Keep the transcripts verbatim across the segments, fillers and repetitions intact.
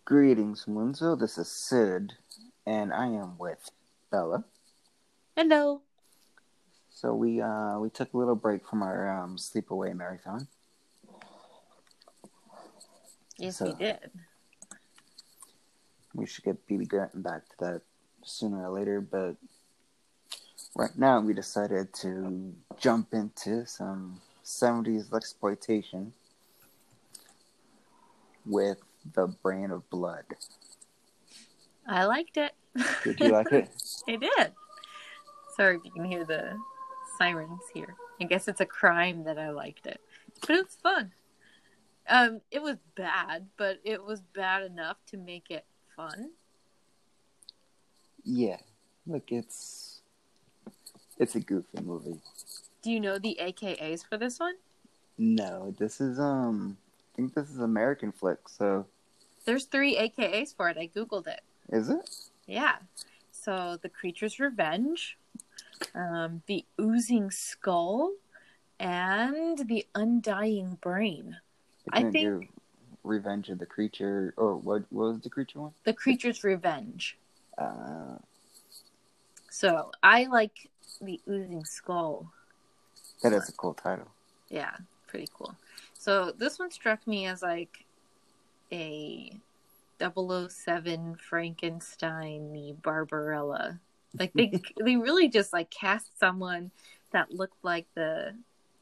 Greetings, Munzo. This is Sid, and I am with Bella. Hello. So we uh we took a little break from our um, sleepaway marathon. Yes, So we did. we should get be getting back to that sooner or later. But right now, we decided to jump into some seventies exploitation with The Brain of Blood. I liked it. Did you like it? I did. Sorry if you can hear the sirens here. I guess it's a crime that I liked it. But it was fun. Um, it was bad, but it was bad enough to make it fun. Yeah. Look, it's it's a goofy movie. Do you know the A K As for this one? No, this is um I think this is an American flick, so There's three A K As for it. I googled it. is it? Yeah. So the Creature's Revenge, um, the Oozing Skull, and the Undying Brain. They I think do Revenge of the Creature, or what, what was the creature one? the Creature's Revenge. Uh, So I like the Oozing Skull. that is a cool title. Yeah, pretty cool. So this one struck me as like a double oh seven Frankenstein-y Barbarella. Like they they really just like cast someone that looked like the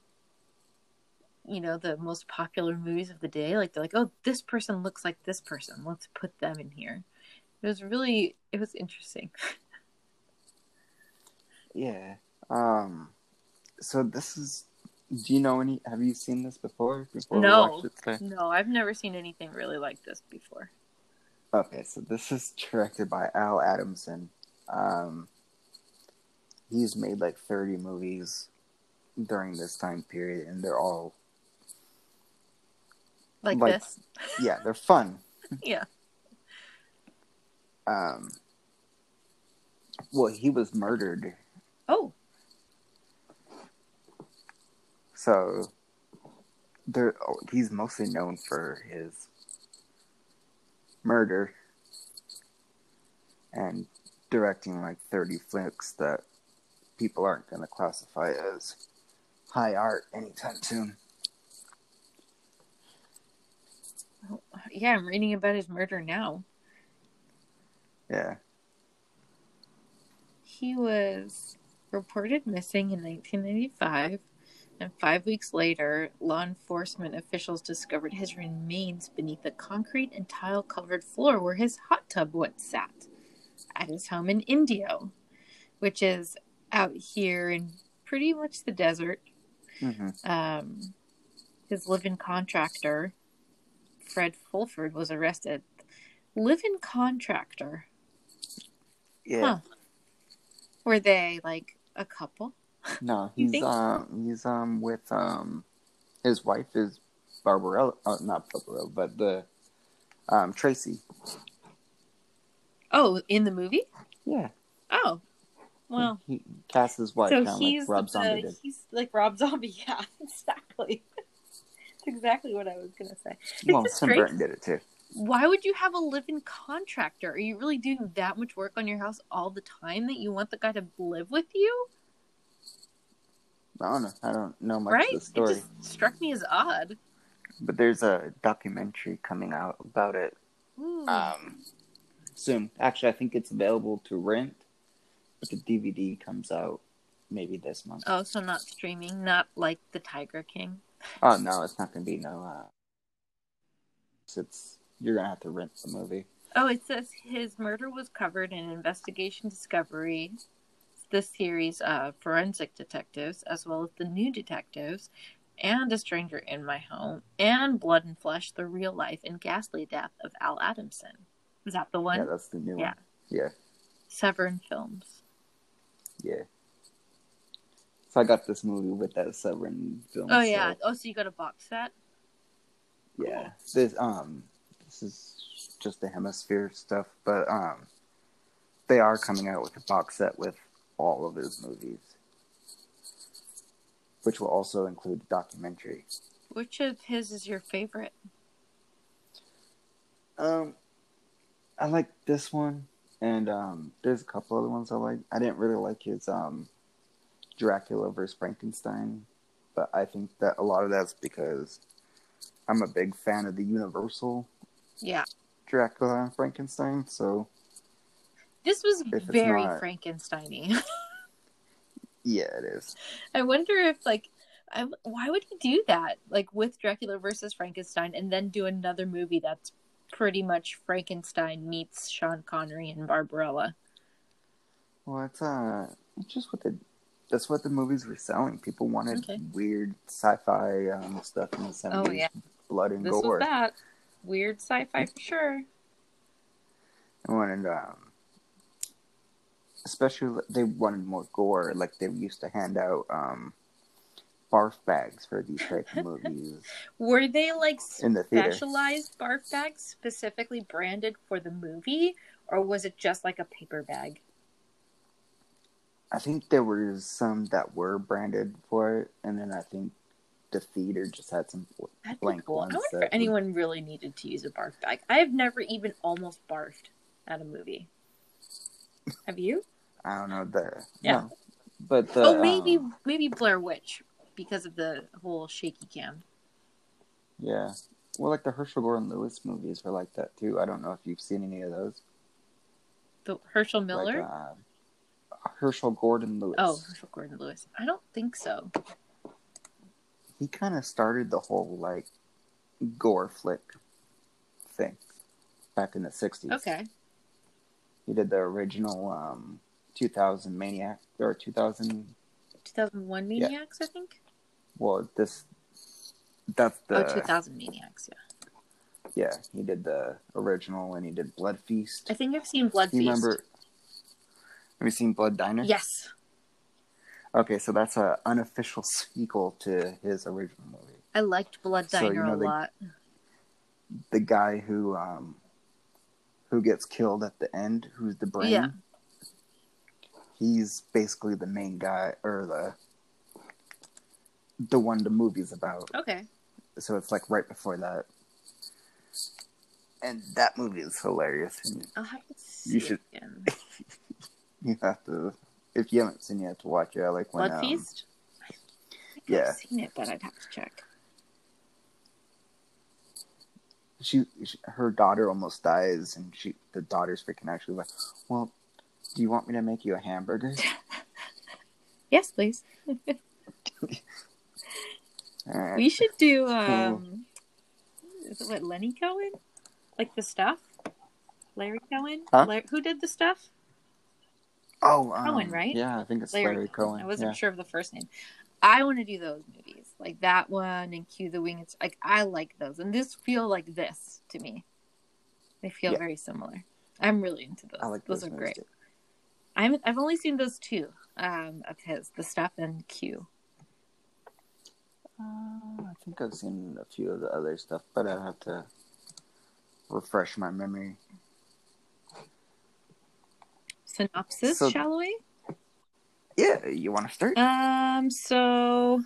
you know the most popular movies of the day. Like they're like, oh, this person looks like this person. Let's put them in here. It was really it was interesting. Yeah. Um. So this is. Do you know any? Have you seen this before? Before No, we watched it today? no, I've never seen anything really like this before. Okay, so this is directed by Al Adamson. Um. He's made like thirty movies during this time period, and they're all Like, like, this? yeah, they're fun. Yeah. Um. Well, he was murdered. Oh. So, there. Oh, he's mostly known for his murder and directing like thirty flicks that people aren't going to classify as high art anytime soon. Yeah, I'm reading about his murder now. Yeah. He was reported missing in nineteen ninety-five, and five weeks later, law enforcement officials discovered his remains beneath the concrete and tile-covered floor where his hot tub once sat, at his home in Indio, which is out here in pretty much the desert. Mm-hmm. Um, his live-in contractor, Fred Fulford, was arrested. Live-in contractor? Yeah. Huh. Were they like a couple? No, You he's think? um he's um with um his wife is Barbarella, uh, not Barbarella, but the um Tracy. Oh, in the movie? Yeah. Oh, well. He cast his wife So kind of he's like Rob the, Zombie did. he's like Rob Zombie. Yeah, exactly. That's exactly what I was gonna say. Well, It's Tim strange. Burton did it too. Why would you have a live-in contractor? Are you really doing that much work on your house all the time that you want the guy to live with you? I don't know. I don't know much Right? of the story. It just struck me as odd. But there's a documentary coming out about it Ooh. um, soon. Actually, I think it's available to rent, but the D V D comes out maybe this month. Oh, so not streaming, not like the Tiger King. Oh no, it's not gonna be no. Uh, it's you're gonna have to rent the movie. Oh, it says his murder was covered in Investigation Discovery, the series of Forensic Detectives, as well as The New Detectives, and A Stranger in My Home, and Blood and Flesh, The Real Life and Ghastly Death of Al Adamson. Is that the one? Yeah, that's the new Yeah. one. Yeah. Severn Films. Yeah. So I got this movie with that Severin film. Oh, yeah. So, Oh, so you got a box set? yeah. Cool. This um this is just the Hemisphere stuff, but um they are coming out with a box set with all of his movies, which will also include the documentary. Which of his is your favorite? Um, I like this one, and um, there's a couple other ones I like. I didn't really like his um, Dracula versus Frankenstein, but I think that a lot of that's because I'm a big fan of the Universal Yeah. Dracula and Frankenstein, so This was if it's very not, Frankenstein-y. yeah, it is. I wonder if, like, I, why would he do that? Like, with Dracula versus Frankenstein, and then do another movie that's pretty much Frankenstein meets Sean Connery and Barbarella. Well, it's uh, it's just what the that's what the movies were selling. People wanted Okay. weird sci-fi um, stuff in the seventies, Oh, yeah. blood and This gore. was that. Weird sci-fi for sure. I wanted, um, especially they wanted more gore. Like they used to hand out um, barf bags for these type of movies. Were they like in the theater. specialized barf bags specifically branded for the movie, or was it just like a paper bag? I think there were some that were branded for it, and then I think the theater just had some That'd blank be cool. ones. I wonder that if anyone would... really needed to use a barf bag. I have never even almost barfed at a movie. Have you? I don't know the yeah, no. But the, oh maybe um, maybe Blair Witch because of the whole shaky cam. Yeah, well, like the Herschel Gordon Lewis movies were like that too. I don't know if you've seen any of those. The Herschel Miller. Like, uh, Herschel Gordon Lewis. Oh, Herschel Gordon Lewis. I don't think so. He kind of started the whole like gore flick thing back in the sixties. Okay. He did the original um, two thousand Maniac or two thousand two thousand one Maniacs, yeah. I think. Well, this that's the oh two thousand Maniacs, yeah. Yeah, he did the original and he did Blood Feast. I think I've seen Blood you Feast. Remember? Have you seen Blood Diner? Yes. Okay, so that's an unofficial sequel to his original movie. I liked Blood Diner so, you know, a the, lot. The guy who um, who gets killed at the end, who's the brain, yeah. he's basically the main guy, or the the one the movie's about. Okay. So it's like right before that. And that movie is hilarious. I'll have to see you should, it again. You have to, if you haven't seen it, you have to watch it. I like when, Blood um, Feast? I think yeah. I've seen it, but I'd have to check. She, she, her daughter almost dies, and she, the daughter's freaking out. She's like, well, do you want me to make you a hamburger? Yes, please. Right. We should do, um, is it what, Lenny Cohen? Like the stuff? Larry Cohen? Huh? Larry, who did the stuff? Oh, um, Cohen, right? Yeah, I think it's Larry, Larry Cohen. I wasn't yeah. sure of the first name. I want to do those movies, like that one and Cue the Wing. It's like I like those, and this feel like this to me. They feel yeah. very similar. I'm really into those. I like those, those are great. too. I'm I've only seen those two um, of his, the stuff and Q. Uh, I think I've seen a few of the other stuff, but I have to refresh my memory. Synopsis, so, shall we? Yeah, you want to start? Um, so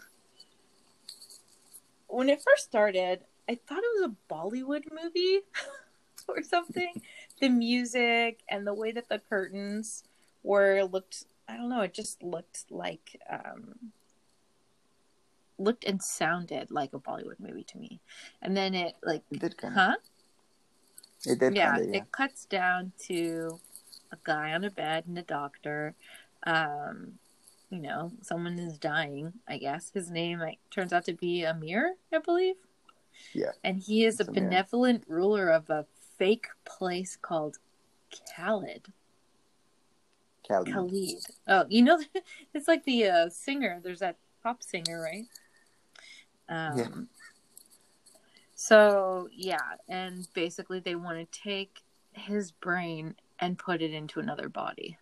when it first started, I thought it was a Bollywood movie or something. The music and the way that the curtains were looked, I don't know, it just looked like, um, looked and sounded like a Bollywood movie to me. And then it, like, it did kinda. huh? It did yeah, kinda, yeah. It cuts down to a guy on a bed and a doctor. Um, you know, someone is dying, I guess. His name like, turns out to be Amir, I believe. Yeah. And he is a Amir. benevolent ruler of a fake place called Khalid. Khalid. Khalid. Oh, you know, it's like the uh, singer. There's that pop singer, right? Um, yeah. So, yeah. And basically they want to take his brain and put it into another body.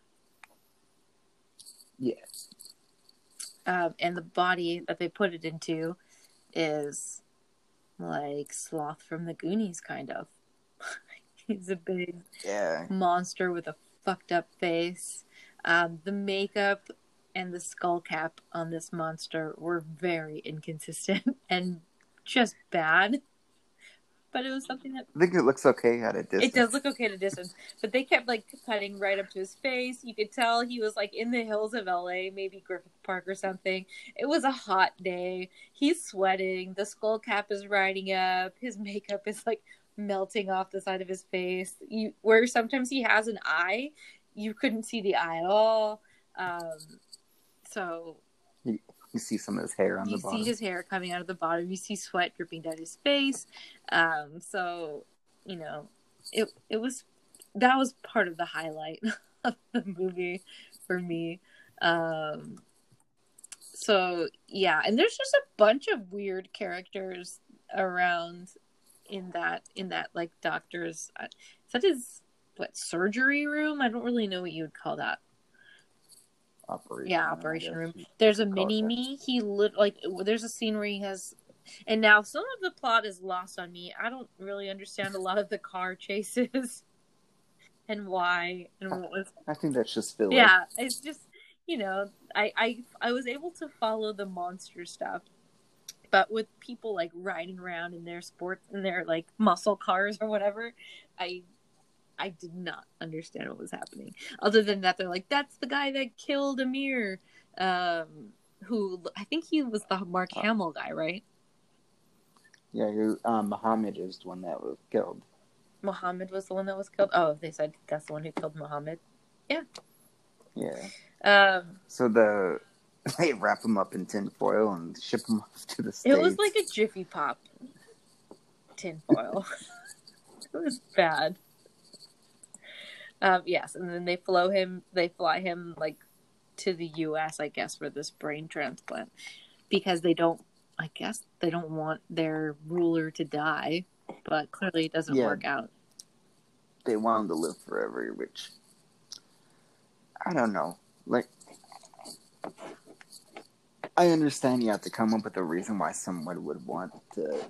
Yeah. Um, and the body that they put it into is like Sloth from the Goonies, kind of. He's a big yeah. monster with a fucked up face. Um, the makeup and the skull cap on this monster were very inconsistent and just bad. but it was something that I think it looks okay at a distance. It does look okay at a distance, but they kept like cutting right up to his face. You could tell he was like in the hills of L A, maybe Griffith Park or something. It was a hot day. He's sweating. The skull cap is riding up. His makeup is like melting off the side of his face. You where sometimes he has an eye, you couldn't see the eye at all. Um, so you, you see some of his hair on you the bottom. You see his hair coming out of the bottom. You see sweat dripping down his face. Um, so. You know, it it was that was part of the highlight of the movie for me. Um, so yeah, and there's just a bunch of weird characters around in that in that like doctor's. Is that his what surgery room? I don't really know what you would call that. Operation. Yeah, operation room. There's a mini me. He lit like there's a scene where he has. And now some of the plot is lost on me. I don't really understand a lot of the car chases and why and what was. I think that's just filler. Yeah, it's just you know I I I was able to follow the monster stuff, but with people like riding around in their sports in their like muscle cars or whatever, I I did not understand what was happening. Other than that, they're like, that's the guy that killed Amir, um, who I think he was the Mark Hamill guy, right? Yeah, who, um, Muhammad is the one that was killed. Muhammad was the one that was killed? Oh, they said that's the one who killed Muhammad? Yeah. Yeah. Um, so the they wrap him up in tinfoil and ship him off to the States. It was like a Jiffy Pop tinfoil. It was bad. Um, yes, and then they flow him, they fly him, like, to the U S, I guess, for this brain transplant. Because they don't I guess they don't want their ruler to die, but clearly it doesn't yeah, work out. They want him to live forever, which I don't know. Like, I understand you have to come up with a reason why someone would want to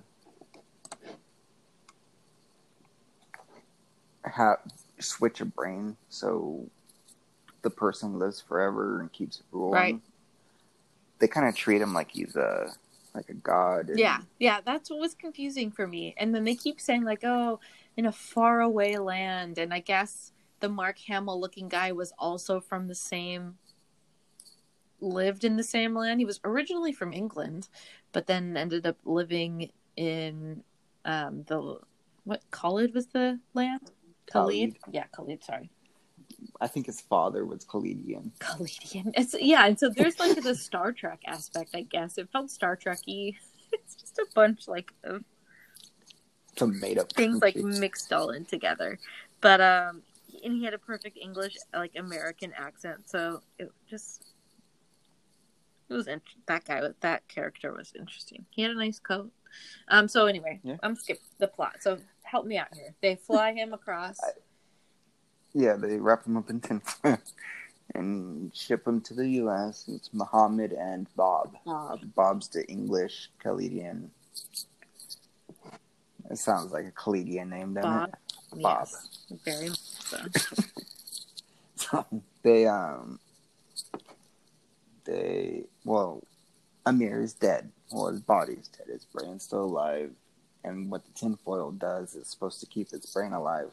have switch a brain so the person lives forever and keeps ruling. Right. They kind of treat him like he's a like a god. And... Yeah, yeah, that's what was confusing for me. And then they keep saying like, oh, in a faraway land. And I guess the Mark Hamill looking guy was also from the same, lived in the same land. He was originally from England, but then ended up living in um, the, what, Khalid was the land? Khalid? Khalid? Yeah, Khalid, sorry. I think his father was Khalidian. Khalidian. It's, yeah, and so there's like the Star Trek aspect, I guess. It felt Star Trek-y. It's just a bunch like of some made up things countries. Like mixed all in together. But um and he had a perfect English like American accent, so it just it was int- that guy was that character was interesting. He had a nice coat. Um so anyway, yeah. I'm skipping the plot. So help me out here. They fly him across. I, yeah, they wrap him up in tinfoil and ship him to the U S. It's Muhammad and Bob. Bob. Bob's the English Khalidian. It sounds like a Khalidian name, doesn't Bob. it? Bob. Yes, very much so. So they um they well Amir is dead. Well, his body's dead. His brain's still alive. And what the tinfoil does is supposed to keep his brain alive.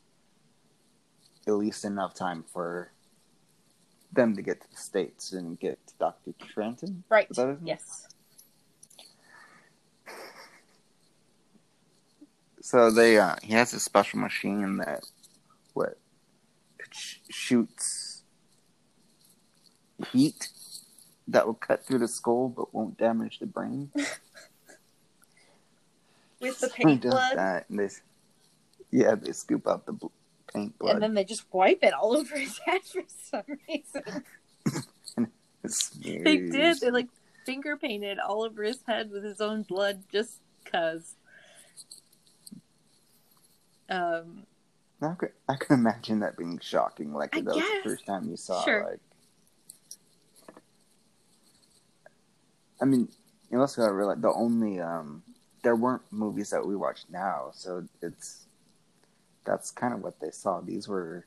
At least enough time for them to get to the States and get to Doctor Trenton. Right. Yes. So they, uh, he has a special machine that, what, sh- shoots heat that will cut through the skull but won't damage the brain. With the paint does blood? That, and they, yeah, they scoop out the bl- paint blood. And then they just wipe it all over his head for some reason. They did. They, like, finger painted all over his head with his own blood just because. Um, I can, I can imagine that being shocking. Like, I that was guess. the first time you saw, sure. like... I mean, you also gotta realize, the only, um... there weren't movies that we watch now, so it's... That's kind of what they saw. These were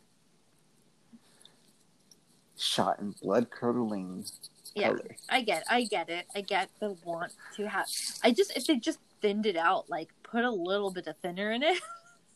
shot in blood-curdling yeah, colors. I get I get it. I get the want to have... I just... If they just thinned it out, like put a little bit of thinner in it.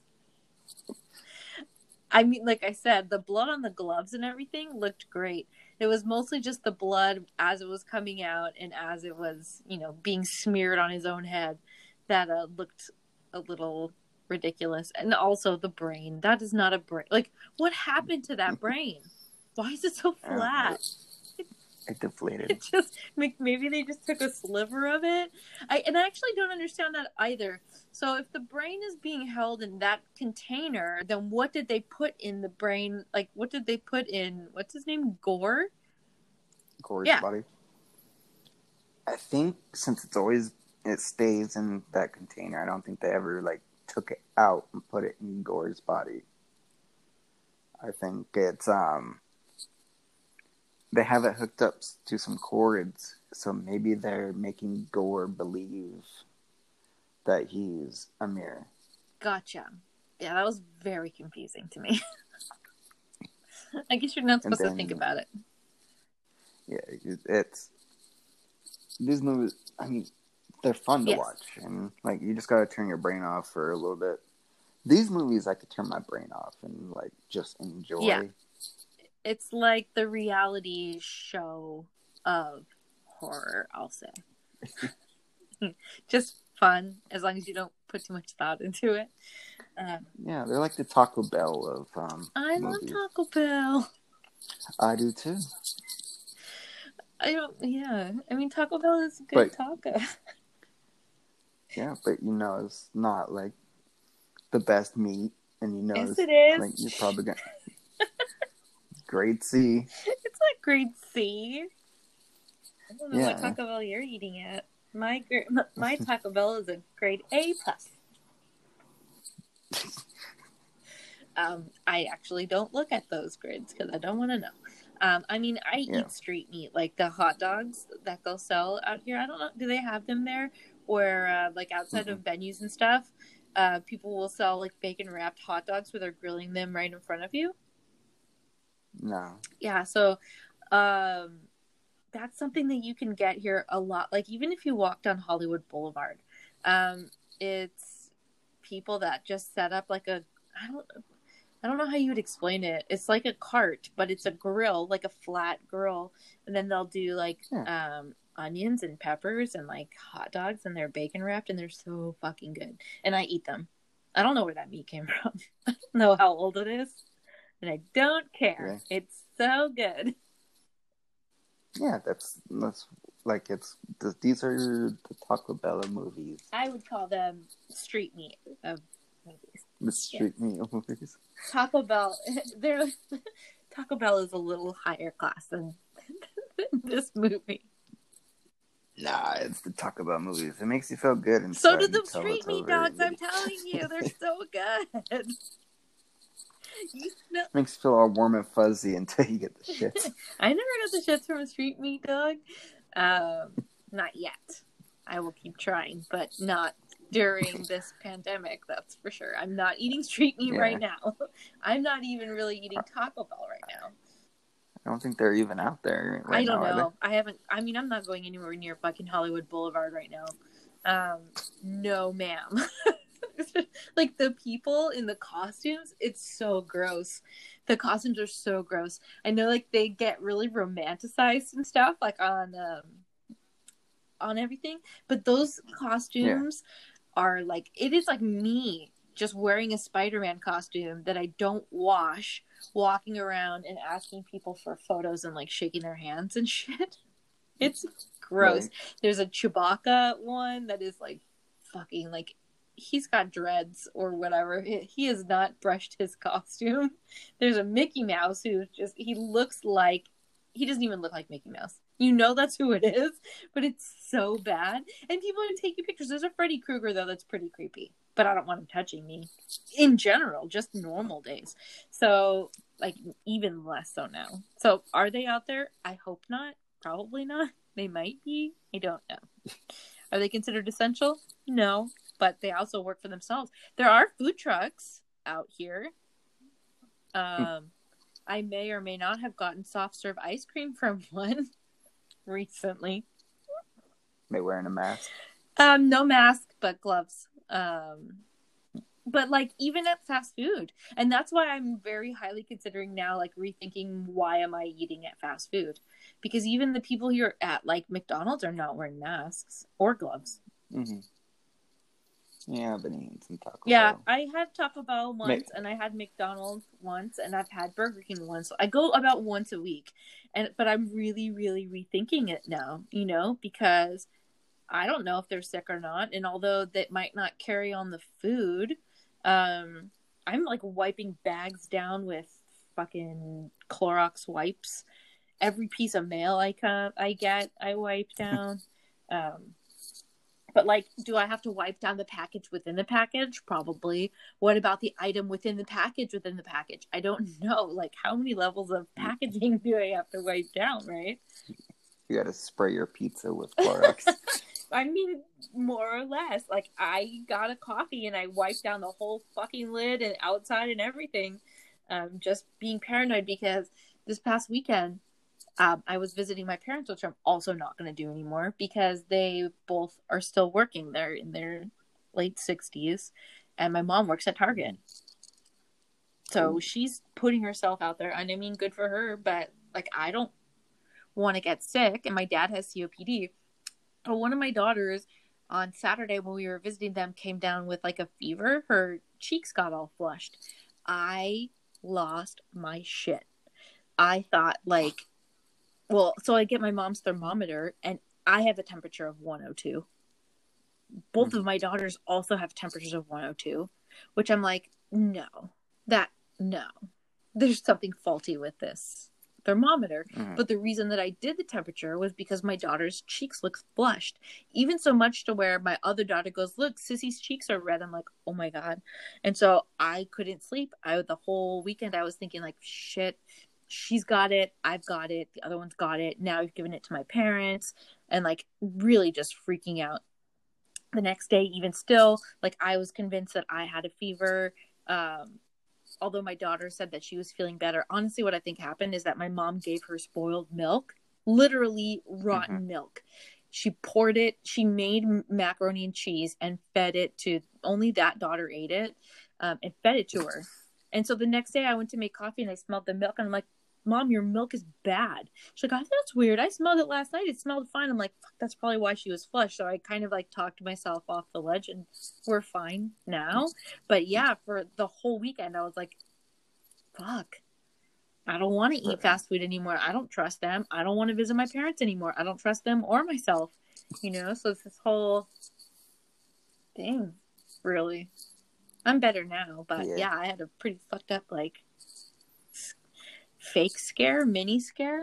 I mean, like I said, the blood on the gloves and everything looked great. It was mostly just the blood as it was coming out and as it was, you know, being smeared on his own head that uh, looked a little ridiculous. And also the brain. That is not a brain. Like, what happened to that brain? Why is it so flat? It deflated. It just maybe they just took a sliver of it. I and I actually don't understand that either. So if the brain is being held in that container, then what did they put in the brain? Like, what did they put in? What's his name? Gore. Gore's yeah. body. I think since it's always it stays in that container, I don't think they ever like took it out and put it in Gore's body. I think it's um. They have it hooked up to some cords, so maybe they're making Gore believe that he's Amir. Gotcha. Yeah, that was very confusing to me. I guess you're not supposed then, to think about it. Yeah, it's... These movies, I mean, they're fun to yes. watch, and, like, you just gotta turn your brain off for a little bit. These movies, I could turn my brain off and, like, just enjoy. Yeah. It's like the reality show of horror, I'll say. Just fun, as long as you don't put too much thought into it. Um, yeah, they're like the Taco Bell of um, I movies. love Taco Bell. I do too. I don't, yeah. I mean, Taco Bell is a good but, taco. Yeah, but you know, it's not like the best meat, and you know, yes, it's, it is. Like, you're probably going to... Grade C. It's not grade C. I don't know yeah. what Taco Bell you're eating at. My my Taco Bell is a grade A plus. um, I actually don't look at those grids because I don't want to know. Um, I mean, I yeah. eat street meat, like the hot dogs that they'll sell out here. I don't know, do they have them there? Or uh, like outside mm-hmm. of venues and stuff, uh, people will sell like bacon wrapped hot dogs where they're grilling them right in front of you. No. Yeah, so um, that's something that you can get here a lot. Like, even if you walk down Hollywood Boulevard, um, it's people that just set up like a, I don't, I don't know how you would explain it. It's like a cart, but it's a grill, like a flat grill, and then they'll do like yeah. um, onions and peppers and like hot dogs, and they're bacon wrapped, and they're so fucking good. And I eat them. I don't know where that meat came from. I don't know how old it is. And I don't care. Yeah. It's so good. Yeah, that's that's like it's these are the Taco Bell movies. I would call them street meat of movies. The street yeah. meat of movies. Taco Bell, they're Taco Bell is a little higher class than, than this movie. Nah, it's the Taco Bell movies. It makes you feel good. And so do the street meat dogs. I'm telling you, they're so good. You know, makes you feel all warm and fuzzy until you get the shits. I never got the shits from a street meat dog. Um, not yet. I will keep trying, but not during this pandemic, that's for sure. I'm not eating street meat yeah. right now. I'm not even really eating Taco Bell right now. I don't think they're even out there right I don't now, know. I haven't, I mean, I'm not going anywhere near fucking Hollywood Boulevard right now. Um, no, ma'am. Like, the people in the costumes, it's so gross. The costumes are so gross. I know, like, they get really romanticized and stuff, like, on um, on everything. But those costumes yeah. are, like, it is, like, me just wearing a Spider-Man costume that I don't wash, walking around and asking people for photos and, like, shaking their hands and shit. It's gross. Right. There's a Chewbacca one that is, like, fucking, like, he's got dreads or whatever. He has not brushed his costume. There's a Mickey Mouse who just, he looks like, he doesn't even look like Mickey Mouse. You know that's who it is, but it's so bad. And people are taking pictures. There's a Freddy Krueger, though, that's pretty creepy. But I don't want him touching me. In general, just normal days. So, like, even less so now. So, are they out there? I hope not. Probably not. They might be. I don't know. Are they considered essential? No. But they also work for themselves. There are food trucks out here. Um, I may or may not have gotten soft serve ice cream from one recently. They wearing a mask? Um, no mask, but gloves. Um, but like even at fast food, and that's why I'm very highly considering now, like rethinking why am I eating at fast food, because even the people here at like McDonald's are not wearing masks or gloves. Mm-hmm. Yeah, I've been eating some Taco Yeah, Bell. I had Taco Bell once, and I had McDonald's once, and I've had Burger King once. So I go about once a week, and but I'm really, really rethinking it now. You know, because I don't know if they're sick or not, and although that might not carry on the food, um, I'm like wiping bags down with fucking Clorox wipes. Every piece of mail I come, I get, I wipe down. Um, but like, do I have to wipe down the package within the package? Probably. What about the item within the package within the package? I don't know. Like, how many levels of packaging do I have to wipe down, right? You gotta spray your pizza with Clorox. I mean, more or less. Like, I got a coffee and I wiped down the whole fucking lid and outside and everything. Um, just being paranoid because this past weekend, um, I was visiting my parents, which I'm also not going to do anymore because they both are still working. They're in their late sixties, and my mom works at Target. So she's putting herself out there, and I mean, good for her, but like, I don't want to get sick, and my dad has C O P D. But one of my daughters on Saturday when we were visiting them came down with like a fever. Her cheeks got all flushed. I lost my shit. I thought like, well, so I get my mom's thermometer and I have a temperature of one oh two. Both mm-hmm. of my daughters also have temperatures of one oh two, which I'm like, no, that, no, there's something faulty with this thermometer. Mm-hmm. But the reason that I did the temperature was because my daughter's cheeks look flushed, even so much to where my other daughter goes, look, Sissy's cheeks are red. I'm like, oh my God. And so I couldn't sleep. I, the whole weekend I was thinking like, shit, she's got it. I've got it. The other one's got it. Now I've given it to my parents and like really just freaking out. The next day, even still, like I was convinced that I had a fever. Um, although my daughter said that she was feeling better. Honestly, what I think happened is that my mom gave her spoiled milk, literally rotten mm-hmm. milk. She poured it, she made macaroni and cheese and fed it to, only that daughter ate it, um, and fed it to her. And so the next day I went to make coffee and I smelled the milk and I'm like, Mom, your milk is bad. She's like, oh, that's weird. I smelled it last night. It smelled fine. I'm like, fuck, that's probably why she was flushed. So I kind of like talked myself off the ledge and we're fine now. But yeah, for the whole weekend, I was like, fuck, I don't want to eat fast food anymore. I don't trust them. I don't want to visit my parents anymore. I don't trust them or myself, you know? So it's this whole thing, really. I'm better now, but yeah, yeah I had a pretty fucked up, like, fake scare, mini scare.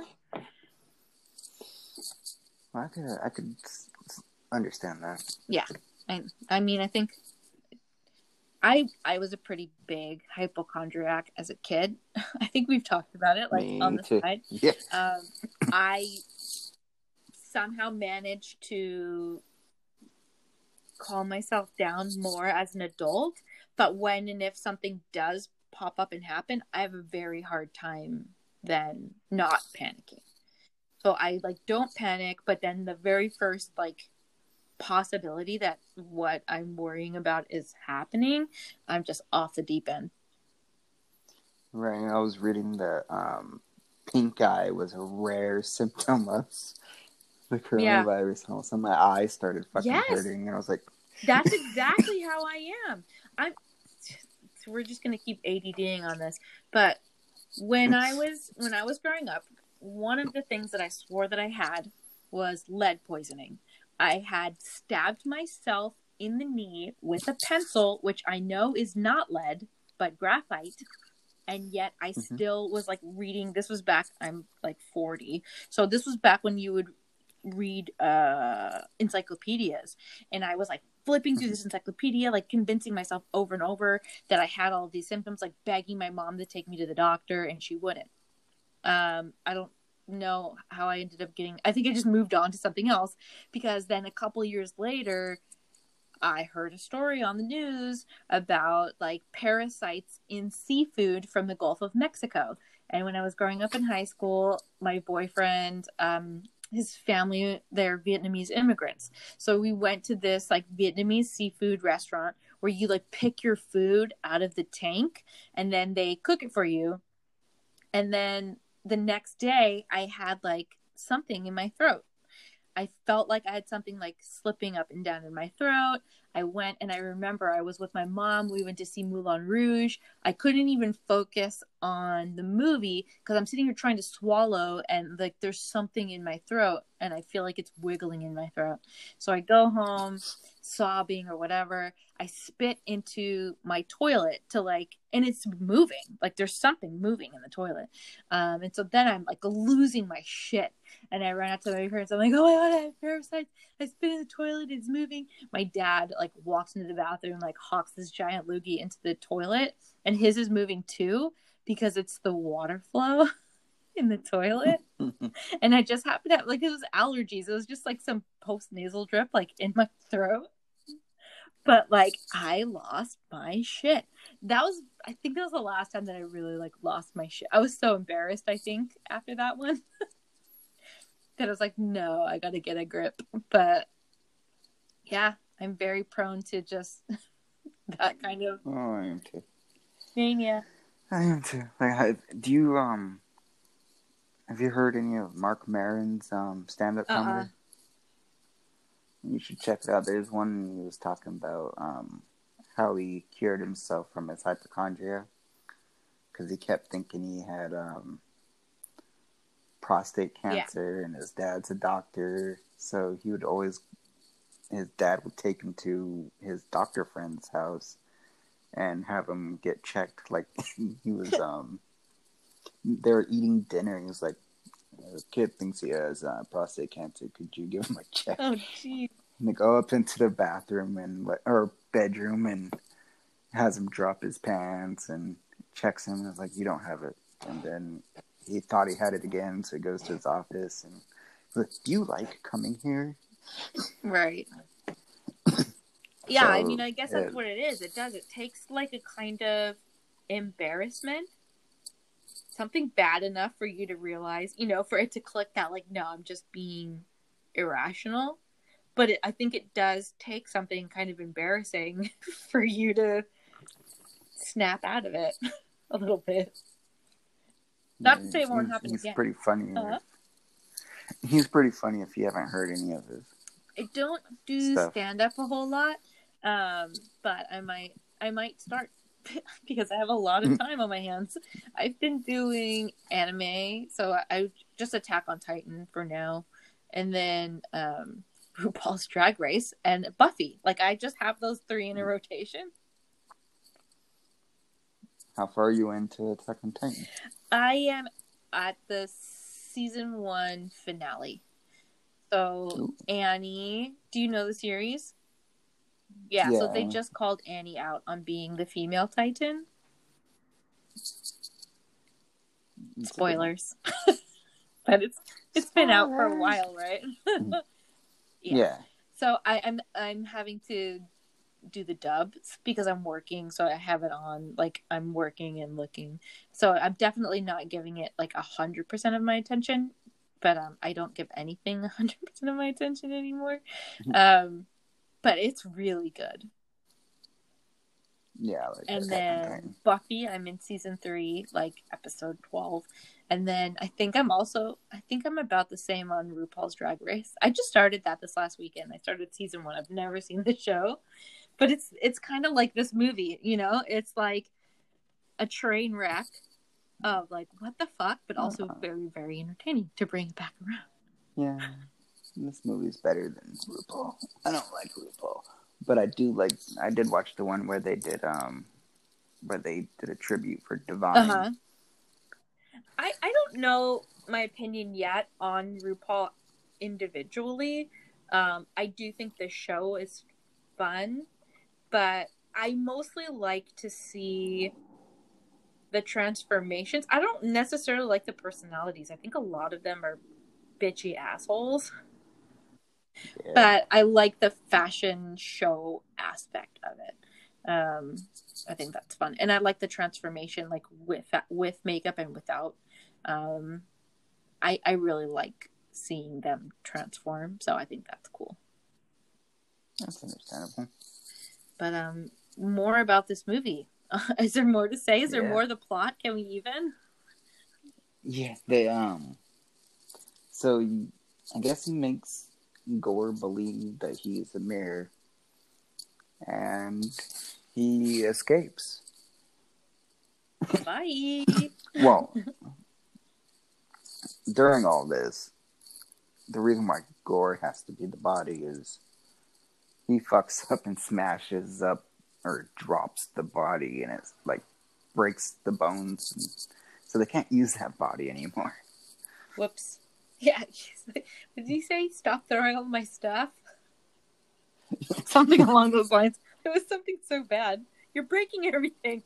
Well, I could, I could understand that. Yeah, I, I mean, I think I, I was a pretty big hypochondriac as a kid. I think we've talked about it, like Me on the too. side. Yeah. Um, I somehow managed to calm myself down more as an adult, but when and if something does pop up and happen, I have a very hard time then not panicking. So I like don't panic, but then the very first like possibility that what I'm worrying about is happening, I'm just off the deep end. Right. I was reading that um, pink eye was a rare symptom of the coronavirus. Yeah. So my eyes started fucking yes. hurting, and I was like, "That's exactly how I am." I'm. So we're just gonna keep ADDing on this, but when I was when I was growing up, one of the things that I swore that I had was lead poisoning. I had stabbed myself in the knee with a pencil, which I know is not lead, but graphite. And yet I mm-hmm. still was like reading. This was back, I'm like forty. So this was back when you would read uh, encyclopedias. And I was like flipping through this encyclopedia, like convincing myself over and over that I had all of these symptoms, like begging my mom to take me to the doctor, and she wouldn't. Um, I don't know how I ended up getting, I think I just moved on to something else, because then a couple years later, I heard a story on the news about like parasites in seafood from the Gulf of Mexico. And when I was growing up in high school, my boyfriend, um, his family, they're Vietnamese immigrants. So we went to this like Vietnamese seafood restaurant where you like pick your food out of the tank and then they cook it for you. And then the next day I had like something in my throat. I felt like I had something like slipping up and down in my throat. I went and I remember I was with my mom. We went to see Moulin Rouge. I couldn't even focus on the movie because I'm sitting here trying to swallow and like there's something in my throat and I feel like it's wiggling in my throat. So I go home sobbing or whatever. I spit into my toilet to like, and it's moving. Like there's something moving in the toilet. Um, and so then I'm like losing my shit. And I ran out to my parents. I'm like, oh my God, I have parasites. I spit in the toilet. It's moving. My dad like walks into the bathroom, like hawks this giant loogie into the toilet. And his is moving too because it's the water flow in the toilet. And I just happened to have, like, it was allergies. It was just like some post-nasal drip like in my throat. But like I lost my shit. That was, I think that was the last time that I really like lost my shit. I was so embarrassed, I think, after that one. That I was like, no, I gotta get a grip. But yeah, I'm very prone to just that kind of Oh, I am too. mania. I am too. Like, I, do you um have you heard any of Mark Maron's um stand-up Uh-uh. comedy? You should check it out. There's one he was talking about um how he cured himself from his hypochondria because he kept thinking he had um prostate cancer, yeah. And his dad's a doctor, so he would always, his dad would take him to his doctor friend's house and have him get checked. Like he was, um, they were eating dinner, and he was like, "The kid thinks he has uh, prostate cancer. Could you give him a check?" Oh, geez. And they go up into the bathroom and or bedroom and has him drop his pants and checks him and is like, "You don't have it." And then he thought he had it again, so he goes to his office and he's like, "Do you like coming here?" Right. Yeah, so, I mean, I guess that's it, what it is. It does. It takes like a kind of embarrassment, something bad enough for you to realize, you know, for it to click that, like, no, I'm just being irrational. But it, I think it does take something kind of embarrassing for you to snap out of it a little bit. Not to say it won't happen he's again. Pretty funny. Uh-huh. If, he's pretty funny if you haven't heard any of his. I don't do stand up a whole lot, um, but I might I might start because I have a lot of time on my hands. I've been doing anime, so I, I just Attack on Titan for now, and then um, RuPaul's Drag Race and Buffy. Like I just have those three in a rotation. How far are you into Attack on Titan? I am at the season one finale. So, Ooh. Annie, do you know the series? Yeah, yeah, so they just called Annie out on being the female Titan. Spoilers. But it's it's been out for a while, right? yeah. yeah. So I, I'm I'm having to do the dubs because I'm working, so I have it on, like I'm working and looking, so I'm definitely not giving it like a hundred percent of my attention, but um I don't give anything a hundred percent of my attention anymore. um but it's really good. Yeah, like and then Buffy, I'm in season three, like episode twelve, and then I think I'm also I think I'm about the same on RuPaul's Drag Race. I just started that this last weekend. I started season one. I've never seen the show. But it's it's kind of like this movie, you know? It's like a train wreck of like, what the fuck? But also uh-huh. very, very entertaining to bring it back around. Yeah. This movie's better than RuPaul. I don't like RuPaul. But I do like, I did watch the one where they did, um, where they did a tribute for Divine. Uh-huh. I, I don't know my opinion yet on RuPaul individually. Um, I do think the show is fun. But I mostly like to see the transformations. I don't necessarily like the personalities. I think a lot of them are bitchy assholes. Yeah. But I like the fashion show aspect of it. Um, I think that's fun. And I like the transformation, like with with makeup and without. Um, I, I really like seeing them transform. So I think that's cool. That's understandable. But um, more about this movie. Is there more to say? Is there Yeah. more to the plot? Can we even? Yeah, they um. So you, I guess he makes Gore believe that he is a mirror, and he escapes. Bye. Well, during all this, the reason why Gore has to be the body is he fucks up and smashes up or drops the body, and it's like breaks the bones, and, so they can't use that body anymore. Whoops. Yeah. Did he say stop throwing all my stuff? Something along those lines. It was something so bad. You're breaking everything.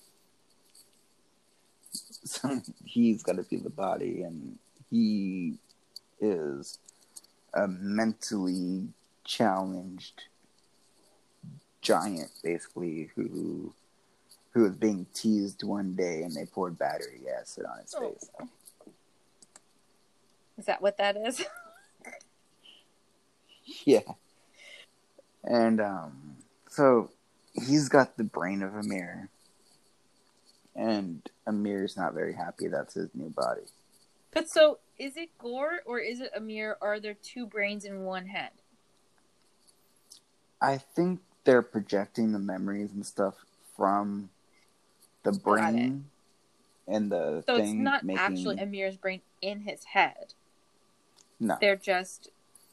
So he's got to be the body, and he is a mentally challenged giant, basically, who who was being teased one day, and they poured battery acid on his Oh. face. Is that what that is? Yeah. And um, so he's got the brain of Amir, and Amir's not very happy that's his new body. But so, is it Gore or is it Amir? Or are there two brains in one head? I think they're projecting the memories and stuff from the brain and the So thing it's not making... actually Amir's brain in his head. No. They're just...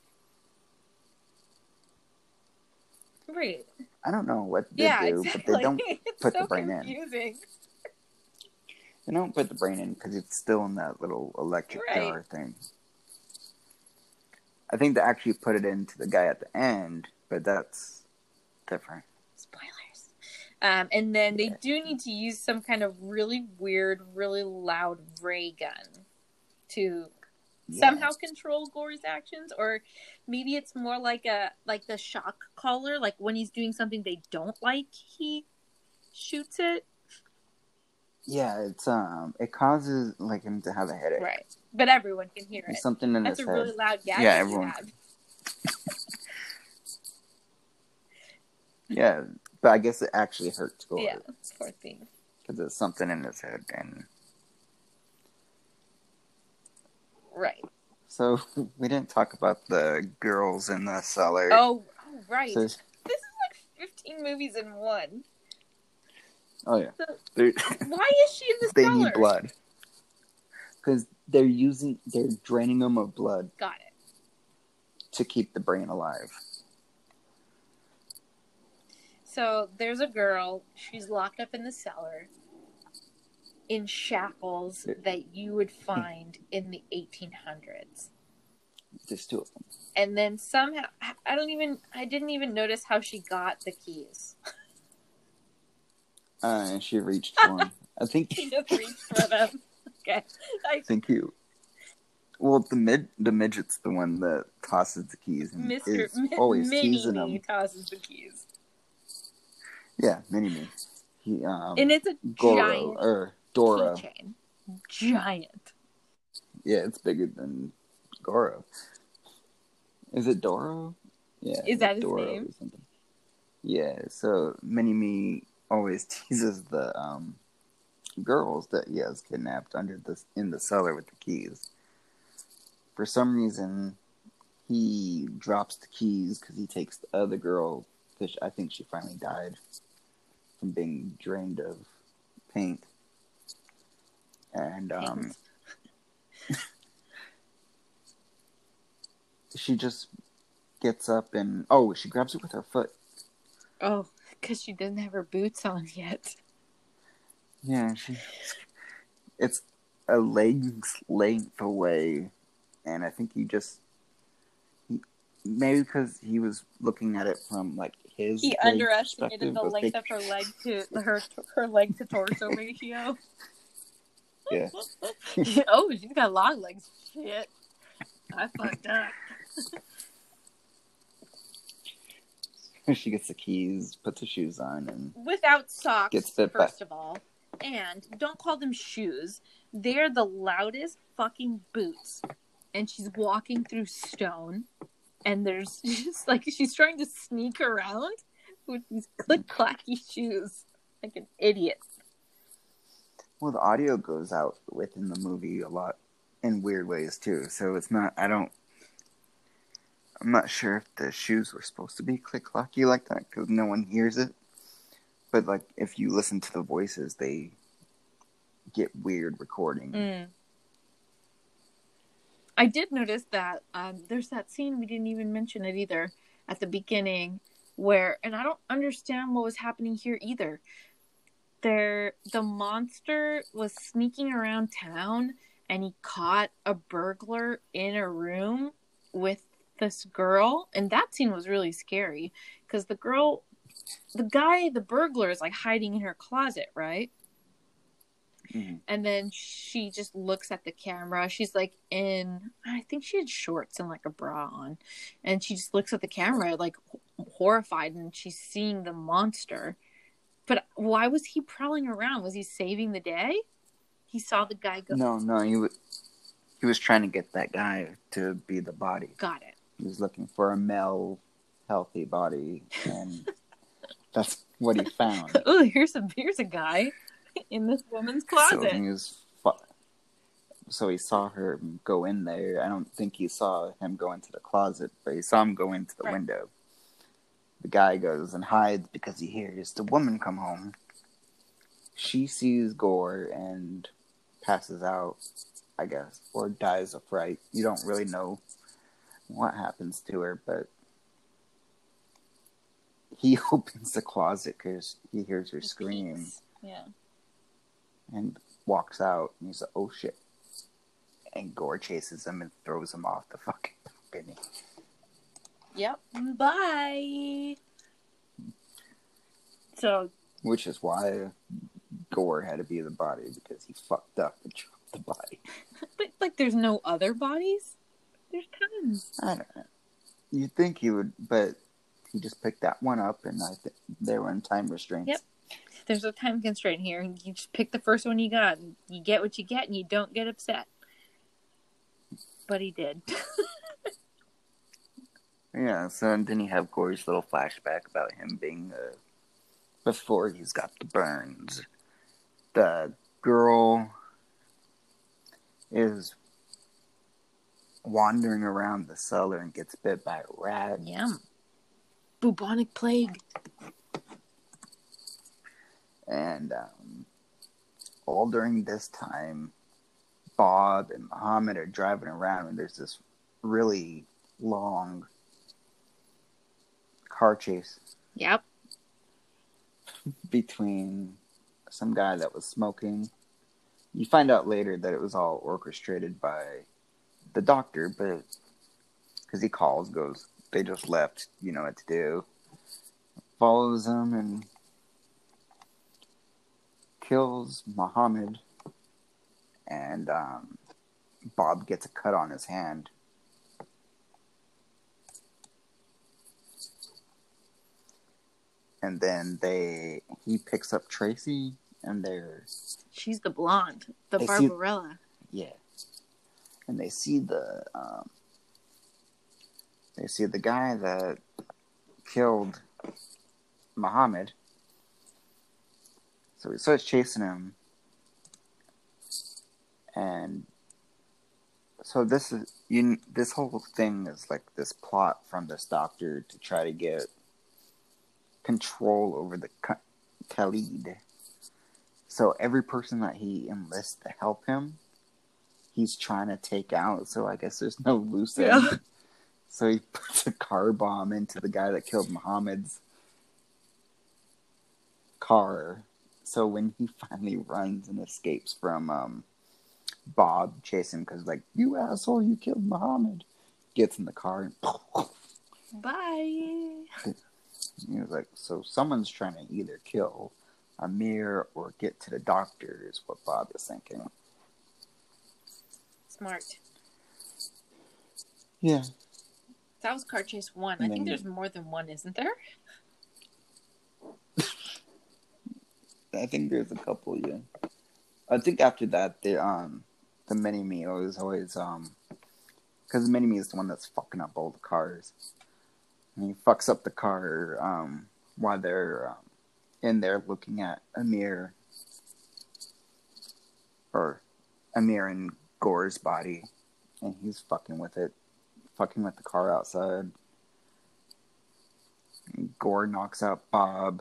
Right. I don't know what they yeah, do, exactly. but they don't it's put so the brain confusing. in. They don't put the brain in because it's still in that little electric Right. jar thing. I think they actually put it into the guy at the end, but that's different. Spoilers. Um, and then they Yeah. do need to use some kind of really weird, really loud ray gun to Yeah. somehow control Gore's actions, or maybe it's more like a like the shock collar, like when he's doing something they don't like, he shoots it. Yeah, it's um, it causes like him to have a headache. Right, but everyone can hear There's it. something in That's his a head. really loud gadget Yeah, you everyone. have. Yeah, but I guess it actually hurts Gore. Yeah, poor thing. Because it's something in his head, and Right. so we didn't talk about the girls in the cellar. Oh, oh right. So, This is like fifteen movies in one. oh yeah, So, They're- why is she in the they cellar? need blood because they're using, they're draining them of blood Got it. to keep the brain alive. So there's a girl. She's locked up in the cellar in shackles that you would find in the eighteen hundreds. There's two of them. And then somehow, I don't even, I didn't even notice how she got the keys. Uh, and she reached for him. I think. She just reached for them. Okay. I, Thank you. Well, the mid the midget's the one that tosses the keys and Mister is M- always Mini teasing Me them. tosses the keys. Yeah, Mini Me. He um And it's a Goro giant or Dora. keychain. Giant. Yeah, it's bigger than Goro. Is it Doro? Yeah. Is that his Doro name? or something. Yeah. So Mini Me always teases the um girls that he has kidnapped under the in the cellar with the keys. For some reason, he drops the keys because he takes the other girl, because I think she finally died from being drained of paint. And um, she just gets up and, oh, she grabs it with her foot. Oh, because she doesn't have her boots on yet. Yeah, she. It's a leg's length away, and I think he just he, maybe because he was looking at it from like his. He leg underestimated the perspective, length was of her leg to her her leg to torso ratio. Yeah. Oh, she's got long legs. Shit, I fucked up. She gets the keys, puts the shoes on, and Without socks, gets bit first by- of all. And don't call them shoes. They're the loudest fucking boots and she's walking through stone, and there's just like she's trying to sneak around with these click clacky shoes, like an idiot. Well, the audio goes out within the movie a lot in weird ways too. So it's not. I don't. I'm not sure if the shoes were supposed to be click clacky like that because no one hears it. But like, if you listen to the voices, they get weird recording. Mm. I did notice that um, there's that scene, we didn't even mention it either, at the beginning, where, and I don't understand what was happening here either. There, the monster was sneaking around town, and he caught a burglar in a room with this girl, and that scene was really scary, because the girl, the guy, the burglar is like hiding in her closet, right? Mm-hmm. And then she just looks at the camera. She's like in, I think she had shorts and like a bra on. And she just looks at the camera like horrified, and she's seeing the monster. But why was he prowling around? Was he saving the day? He saw the guy go. No, no, he was, he was trying to get that guy to be the body. Got it. He was looking for a male, healthy body, and that's what he found. Oh, here's a here's a guy in this woman's closet. So he was, so he saw her go in there. I don't think he saw him go into the closet, but he saw him go into the right. window. The guy goes and hides because he hears the woman come home. She sees gore and passes out, I guess, or dies of fright. You don't really know what happens to her, but he opens the closet because he hears her scream. Yeah. And walks out, and he's like, oh shit. And Gore chases him and throws him off the fucking balcony. Yep. Bye. So. Which is why Gore had to be the body, because he fucked up and dropped the body. But, like, there's no other bodies? There's tons. I don't know. You'd think he would, but he just picked that one up, and I think they were in time restraints. Yep. There's a time constraint here. You just pick the first one you got, and you get what you get, and you don't get upset. But he did. Yeah, so and then you have Gore's little flashback about him being, uh, before he's got the burns. The girl is wandering around the cellar and gets bit by a rat. Yum. Bubonic plague. And um, all during this time, Bob and Muhammad are driving around, and there's this really long car chase. Yep. Between some guy that was smoking. You find out later that it was all orchestrated by the doctor, but because he calls, goes, they just left, you know what to do. Follows him and kills Muhammad, and um, Bob gets a cut on his hand. And then they he picks up Tracy, and they're she's the blonde, the Barbarella. See, yeah, and they see the um, they see the guy that killed Muhammad. So he starts chasing him, and so this is you. This whole thing is like this plot from this doctor to try to get control over the Khalid. So every person that he enlists to help him, he's trying to take out. So I guess there's no loose end. Yeah. So he puts a car bomb into the guy that killed Muhammad's car. So when he finally runs and escapes from um, Bob chasing him, because like, you asshole, you killed Muhammad, gets in the car and bye. He was like, so someone's trying to either kill Amir or get to the doctor is what Bob is thinking. Smart. Yeah. That was car chase one. And I think there's more than one, isn't there? I think there's a couple, yeah. I think after that, the um, the mini meal is always um, because Mini-Me is the one that's fucking up all the cars. And he fucks up the car um, while they're um, in there looking at Amir. Or Amir and Gore's body. And he's fucking with it. Fucking with the car outside. And Gore knocks out Bob.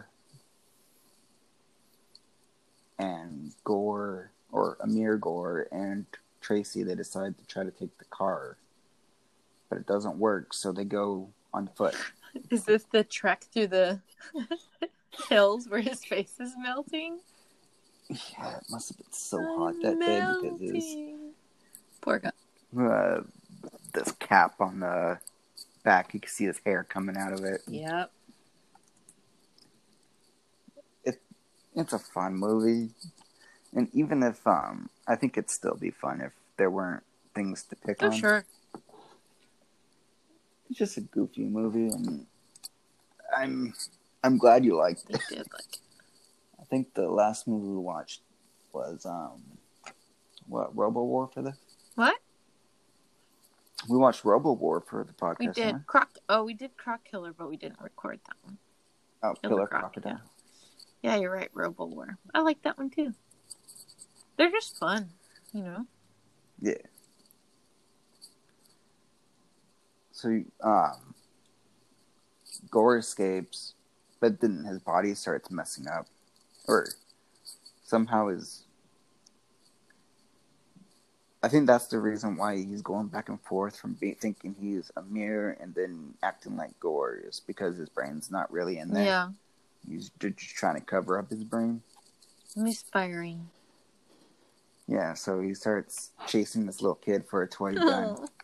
And Gore, or Amir Gore, and Tracy, they decide to try to take the car. But it doesn't work, so they go on foot. Is this the trek through the hills where his face is melting? Yeah, it must have been so I'm hot that melting. day because his poor guy. Uh, this cap on the back, you can see his hair coming out of it. Yep. It it's a fun movie, and even if um, I think it'd still be fun if there weren't things to pick oh, on. Oh sure. It's just a goofy movie, and I'm I'm glad you liked it. I did like it. I think the last movie we watched was um, what Robo War for the what? We watched Robo War for the podcast. We did huh? Croc. Oh, we did Croc Killer, but we didn't record that one. Oh, Killer, Killer Crocodile. Yeah. yeah, you're right. Robo War. I like that one too. They're just fun, you know. Yeah. So, um, Gore escapes, but then his body starts messing up. Or somehow his... I think that's the reason why he's going back and forth from be- thinking he's Amir and then acting like Gore is because his brain's not really in there. Yeah. He's just trying to cover up his brain. Misfiring. Yeah, so he starts chasing this little kid for a toy gun. Oh.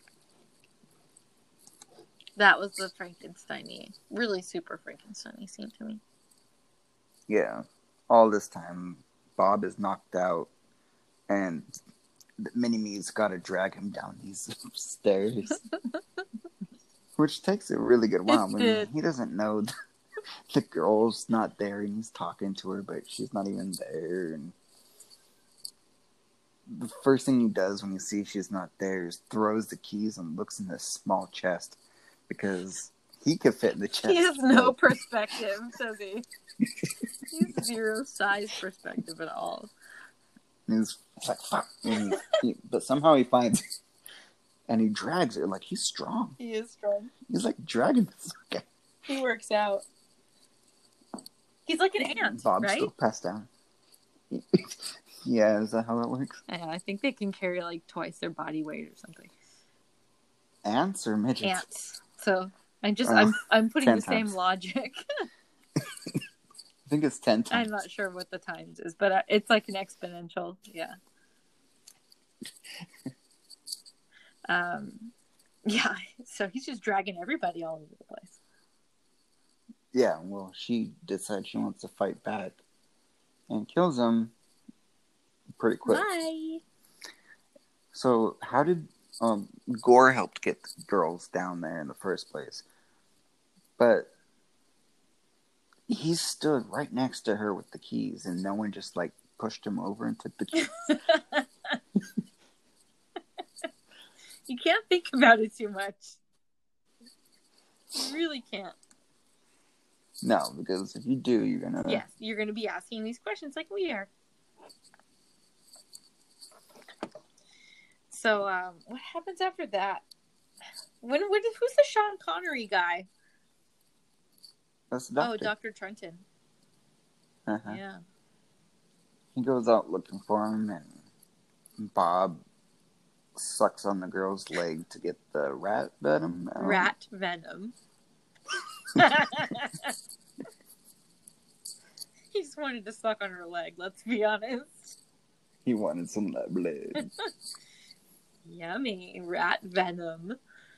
That was the Frankenstein-y, really super Frankenstein-y scene to me. Yeah. All this time, Bob is knocked out, and Mini-Me's got to drag him down these stairs. Which takes a really good while. I mean, he doesn't know the, the girl's not there, and he's talking to her, but she's not even there. And the first thing he does when he sees she's not there is throws the keys and looks in this small chest. Because he could fit in the chest. He has no perspective, does he? He has zero size perspective at all. And he's like, fuck. And he, but somehow he finds it. And he drags it. Like, he's strong. He is strong. He's like dragging this guy. He works out. He's like an ant, Bob's right? still passed down. Yeah, is that how that works? Yeah, I think they can carry like twice their body weight or something. Ants or midgets? Ants. So I'm just uh, I'm I'm putting the times. same logic. I think it's ten times. I'm not sure what the times is, but it's like an exponential. Yeah. um, yeah. So he's just dragging everybody all over the place. Yeah. Well, she decides she wants to fight back, and kills him pretty quick. Bye. So how did um, Gore helped get the girls down there in the first place? But he stood right next to her with the keys, and no one just like pushed him over and took the keys. You can't think about it too much. You really can't. No, because if you do, you're gonna. Yes, you're gonna be asking these questions like we are. So, um, what happens after that? When, when who's the Sean Connery guy? That's the doctor. Oh, Doctor Trenton. Uh-huh. Yeah. He goes out looking for him, and Bob sucks on the girl's leg to get the rat venom out. Rat venom. He just wanted to suck on her leg, let's be honest. He wanted some of that blood. Yummy. Rat venom.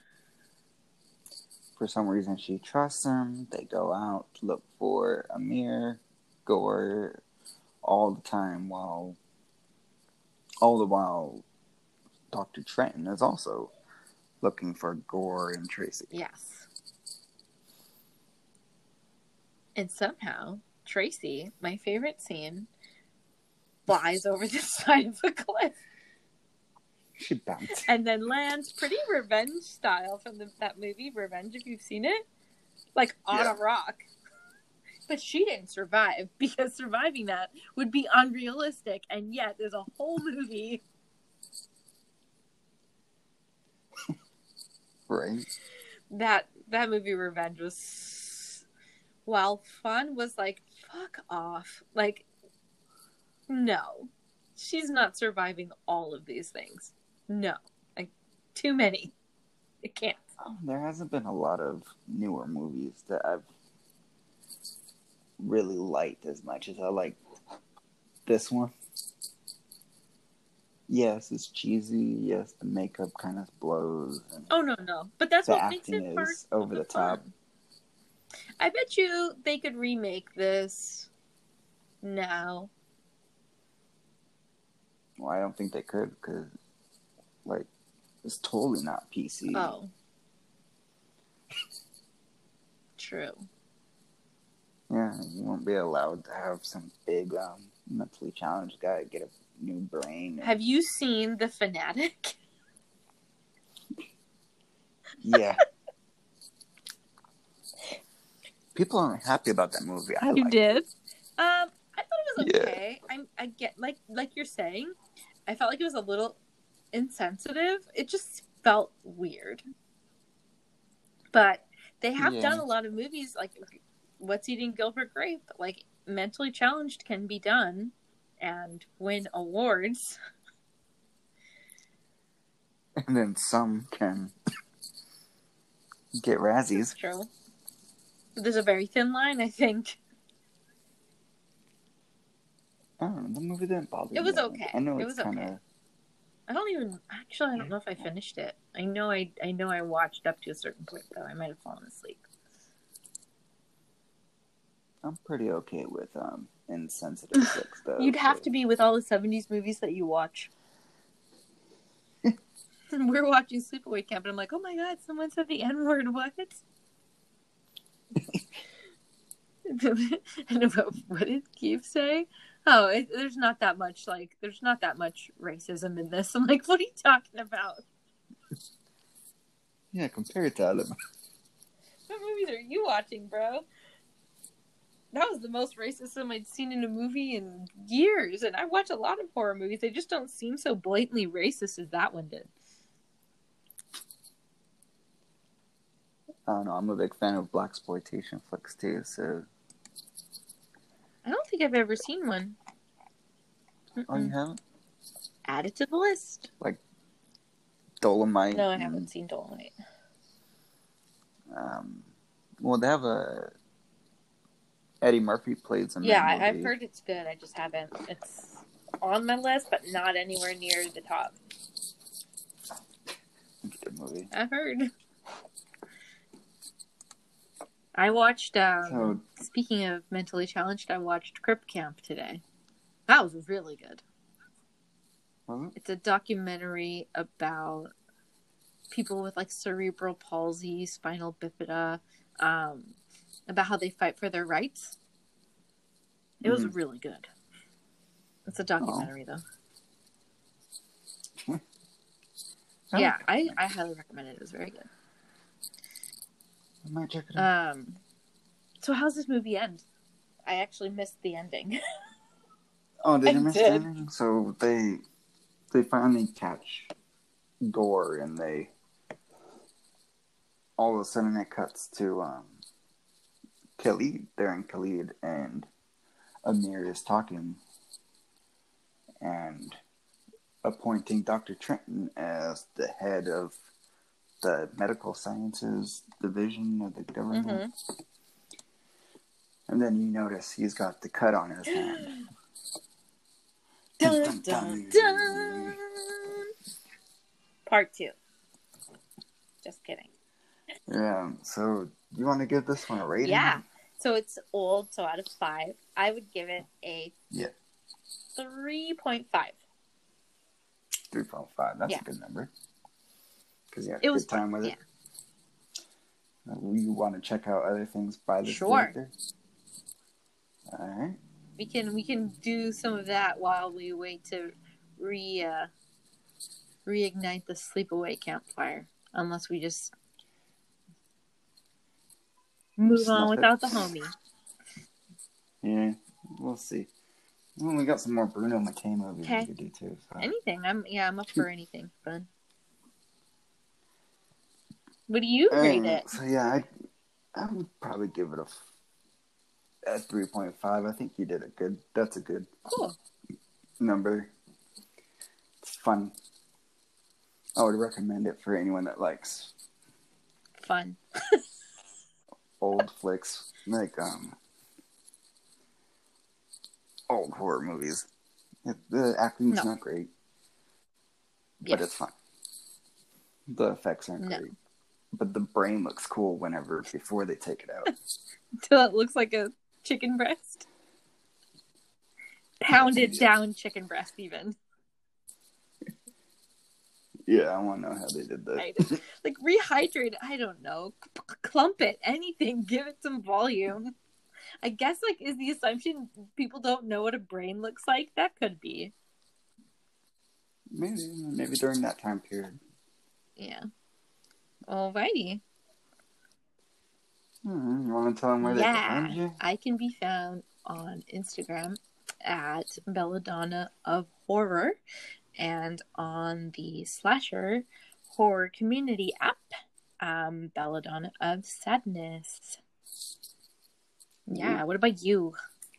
For some reason, she trusts him. They go out to look for Amir, Gore, all the time, while all the while Doctor Trenton is also looking for Gore and Tracy. Yes. And somehow, Tracy, my favorite scene, flies over the side of a cliff. She bounced. And then lands pretty revenge style from the, that movie, Revenge, if you've seen it. Like, on yeah. a rock. But she didn't survive, because surviving that would be unrealistic, and yet there's a whole movie. Right. That that movie, Revenge, was, while fun, was like, fuck off. Like, no. She's not surviving all of these things. No. Like, too many. It can't. Oh, there hasn't been a lot of newer movies that I've really liked as much as I like this one. Yes, it's cheesy. Yes, the makeup kind of blows. And oh, no, no. But that's what makes it is part over the top. Fun. I bet you they could remake this now. Well, I don't think they could, because, like, it's totally not P C. Oh. True. Yeah, you won't be allowed to have some big, um, mentally challenged guy get a new brain. And... Have you seen The Fanatic? Yeah. People aren't happy about that movie. I you liked did? It. Um, I thought it was okay. Yeah. I I get like like you're saying, I felt like it was a little insensitive. It just felt weird. But they have yeah. done a lot of movies like What's Eating Gilbert Grape. Like, mentally challenged can be done and win awards. And then some can get Razzies. That's true. There's a very thin line, I think. I don't know. The movie didn't bother me. It was okay. I know it it's was kind of. Okay. I don't even actually. I don't know if I finished it. I know I. I know I watched up to a certain point, though. I might have fallen asleep. I'm pretty okay with um insensitive sex, though. You'd have so. to be with all the seventies movies that you watch. We're watching Sleepaway Camp, and I'm like, oh my god, someone said the N word. What? And about, what did Keith say? Oh, it, there's not that much, like, there's not that much racism in this. I'm like, what are you talking about? Yeah, compared to other. What movies are you watching, bro? That was the most racism I'd seen in a movie in years, and I watch a lot of horror movies. They just don't seem so blatantly racist as that one did. I don't know. I'm a big fan of blaxploitation flicks too, so. I don't think I've ever seen one. Mm-mm. Oh, you haven't? Add it to the list. Like Dolomite. No, I haven't and, seen Dolomite. Um, well, they have a Eddie Murphy plays in yeah, that movie. I've heard it's good. I just haven't. It's on my list, but not anywhere near the top. It's a good movie. I've heard. I watched, um, so, speaking of mentally challenged, I watched Crip Camp today. That was really good. Was it? It's a documentary about people with, like, cerebral palsy, spinal bifida, um, about how they fight for their rights. It mm-hmm. was really good. It's a documentary, oh. though. Yeah, I, I highly recommend it. It was very good. I might check it out. Um, so how's this movie end? I actually missed the ending. Oh, did I you miss did. the ending? So they they finally catch Gore, and they all of a sudden it cuts to um, Khalid. They're in Khalid, and Amir is talking and appointing Doctor Trenton as the head of the medical sciences division of the government. Mm-hmm. And then you notice he's got the cut on his hand. Dun, dun, dun, dun. Part two. Just kidding. Yeah, so you want to give this one a rating? Yeah. So it's old, so out of five, I would give it a yeah. three point five. three point five, that's yeah. a good number. Because you had it a was good time fun. with yeah. it. Uh, you want to check out other things by this sure. director? All right. We can we can do some of that while we wait to re uh, reignite the sleepaway campfire unless we just move Snuff on it. without the homie. Yeah, we'll see. Well, we got some more Bruno Mattei movies Okay. we could do too. So. Anything. I'm yeah, I'm up for anything fun. What do you rate Um, it? So yeah, I I would probably give it a, f- a three point five. I think you did a good. That's a good Cool. number. It's fun. I would recommend it for anyone that likes Fun. old flicks, like um old horror movies. It, the acting's No. not great, Yes. but it's fun. The effects aren't No. great, but the brain looks cool whenever before they take it out. Till it looks like a chicken breast. Pounded down chicken breast even. Yeah, I want to know how they did that. I, like rehydrate, I don't know. Clump it, anything, give it some volume. I guess like is the assumption people don't know what a brain looks like? That could be. Maybe, maybe during that time period. Yeah. Alrighty. Hmm, you want to tell them where yeah, they can find you? I can be found on Instagram at Belladonna of Horror and on the Slasher Horror Community app, um, Belladonna of Sadness. Yeah, what about you?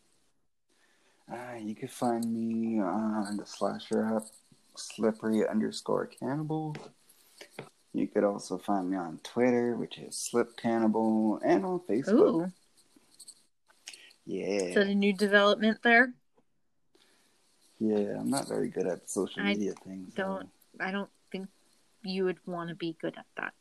Uh, you can find me on the Slasher app, Slippery underscore Cannibal. You could also find me on Twitter, which is Slip Cannibal, and on Facebook. Ooh. Yeah. Is that a new development there? Yeah, I'm not very good at social I media things. Don't I don't think you would want to be good at that.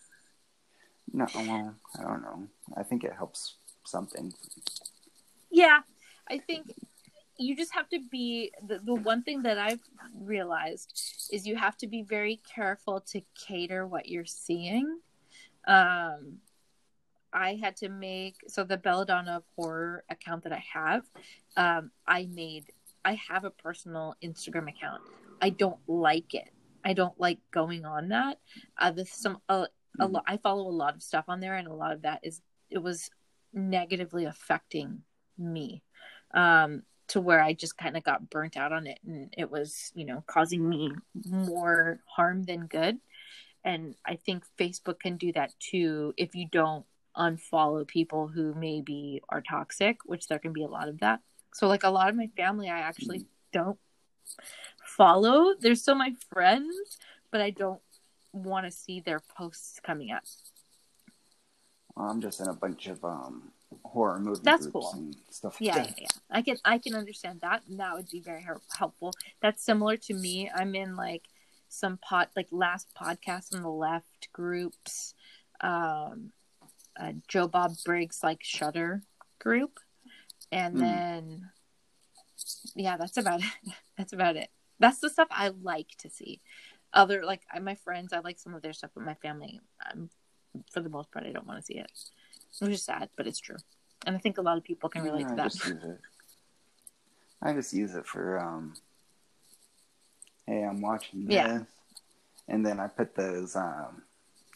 No, well, I don't know. I think it helps something. Yeah, I think you just have to be the, the one thing that I've realized is you have to be very careful to cater what you're seeing. Um, I had to make so the Belladonna of Horror account that I have. Um, I made I have a personal Instagram account. I don't like it. I don't like going on that. Uh, this some uh, a lot. I follow a lot of stuff on there, and a lot of that is it was negatively affecting me. Um, to where I just kind of got burnt out on it, and it was, you know, causing me more harm than good. And I think Facebook can do that too if you don't unfollow people who maybe are toxic, which there can be a lot of that. So like a lot of my family, I actually don't follow. They're still my friends, but I don't want to see their posts coming up. Well, I'm just in a bunch of um, horror movie That's groups cool. and stuff like Yeah, that. yeah, yeah. I can I can understand that, and that would be very helpful. That's similar to me. I'm in like some pod, like Last Podcast on the Left groups, um, uh, Joe Bob Briggs like Shudder group, and Mm. then yeah, that's about it. That's about it. That's the stuff I like to see. Other like my friends, I like some of their stuff, but my family, um, for the most part, I don't want to see it. Which is sad, but it's true. And I think a lot of people can relate yeah, to I that. Just use it. I just use it for, um, hey, I'm watching this. Yeah. And then I put those, um,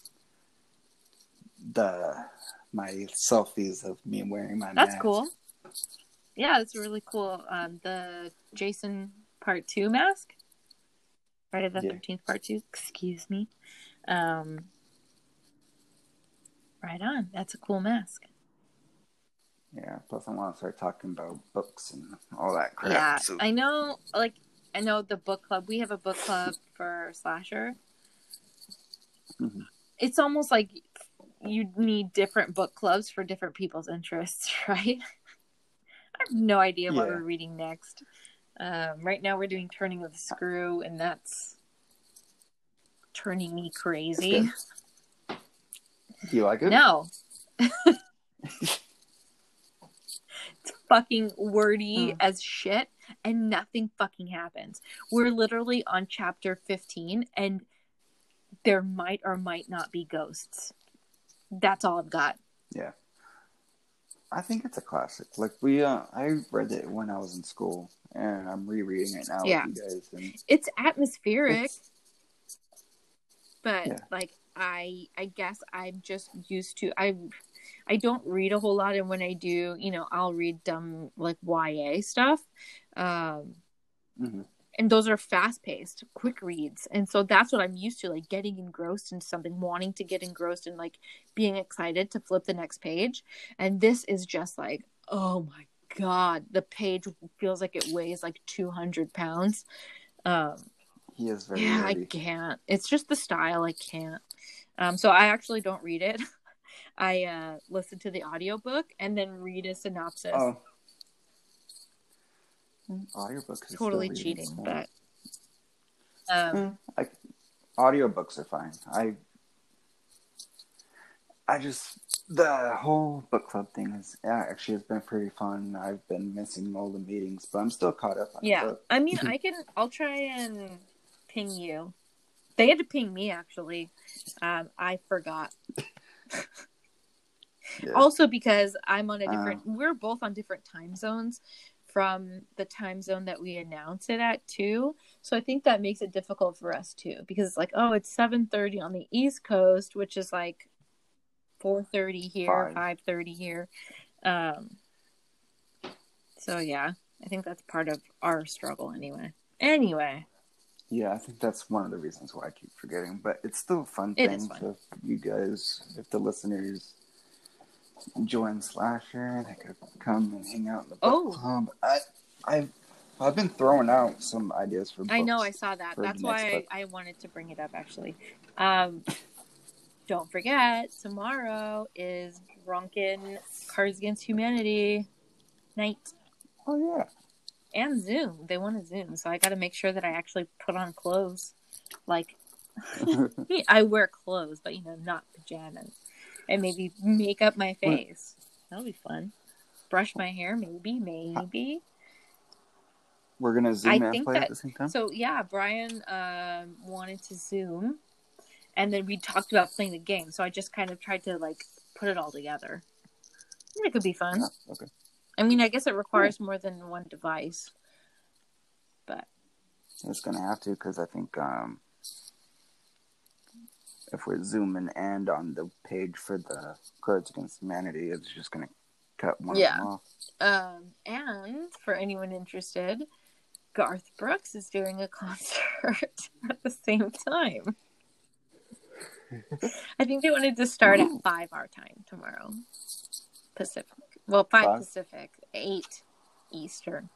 the, my selfies of me wearing my That's mask. cool. Yeah, that's really cool. Um, the Jason Part two mask. Friday the Yeah. thirteenth Part two. Excuse me. Um, right on. That's a cool mask. Yeah, plus I want to start talking about books and all that crap. Yeah, so. I know, like, I know the book club. We have a book club for Slasher. Mm-hmm. It's almost like you need different book clubs for different people's interests, right? I have no idea what Yeah. we're reading next. Um, right now we're doing Turning of the Screw, and that's turning me crazy. Do you like it? No. It's fucking wordy Hmm. as shit, and nothing fucking happens. We're literally on chapter fifteen, and there might or might not be ghosts. That's all I've got. Yeah. I think it's a classic. Like we, uh, I read it when I was in school, and I'm rereading it now Yeah. with you guys. And It's atmospheric. it's, but Yeah. like I I guess I'm just used to I I don't read a whole lot, and when I do, you know, I'll read dumb like Y A stuff. Um Mm-hmm. and those are fast paced, quick reads. And so that's what I'm used to, like getting engrossed in something, wanting to get engrossed and like being excited to flip the next page. And this is just like, oh my God, the page feels like it weighs like two hundred pounds. Um, He is very yeah, heavy. I can't. It's just the style. I can't. Um, so I actually don't read it. I uh, listen to the audiobook and then read a synopsis. Oh. Audiobooks is Totally still cheating, so. but um, Mm, I, audiobooks are fine. I I just the whole book club thing is yeah, actually has been pretty fun. I've been missing all the meetings, but I'm still caught up on yeah. the book. I mean, I can. I'll try and ping you. They had to ping me actually. Um, I forgot. Yeah. Also, because I'm on a different. Uh, we're both on different time zones from the time zone that we announce it at too. So I think that makes it difficult for us too, because it's like, oh, it's seven thirty on the East Coast, which is like four thirty here, five thirty here. Um, so yeah, I think that's part of our struggle anyway. Anyway. Yeah, I think that's one of the reasons why I keep forgetting, but it's still a fun It thing. is fun. So if you guys, if the listeners join Slasher, they could come and hang out in the book Oh. club. I, I've, I've been throwing out some ideas for books. I know, I saw that. That's why I, I wanted to bring it up, actually. Um, don't forget, tomorrow is Drunken Cards Against Humanity night. Oh, yeah. And Zoom. They want a Zoom, so I got to make sure that I actually put on clothes. Like, I wear clothes, but, you know, not pajamas. And maybe make up my face. What? That'll be fun. Brush my hair, maybe, maybe. We're going to Zoom I and think play that, at the same time? So, yeah, Brian um, wanted to Zoom. And then we talked about playing the game. So I just kind of tried to, like, put it all together. I think it could be fun. Oh, okay. I mean, I guess it requires more than one device. But it's going to have to, because I think um, if we're zooming and on the page for the Cards Against Humanity, it's just going to cut one yeah. of them off. Um, and for anyone interested, Garth Brooks is doing a concert at the same time. I think they wanted to start at five our time tomorrow. Pacific. Well, five, five. Pacific, eight Eastern.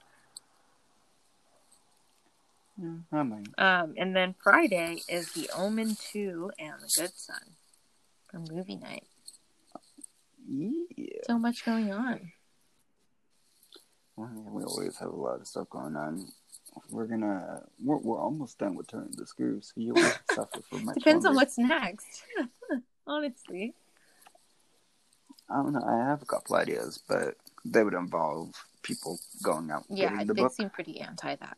Yeah, I mean. Um, and then Friday is The Omen two and The Good Son for movie night. Yeah. So much going on. Well, yeah, we always have a lot of stuff going on. We're gonna, we're, we're almost done with Turning the Screws, so you'll suffer for much Depends longer. on what's next, honestly. I don't know, I have a couple ideas, but they would involve people going out and yeah, getting the they book. seem pretty anti that.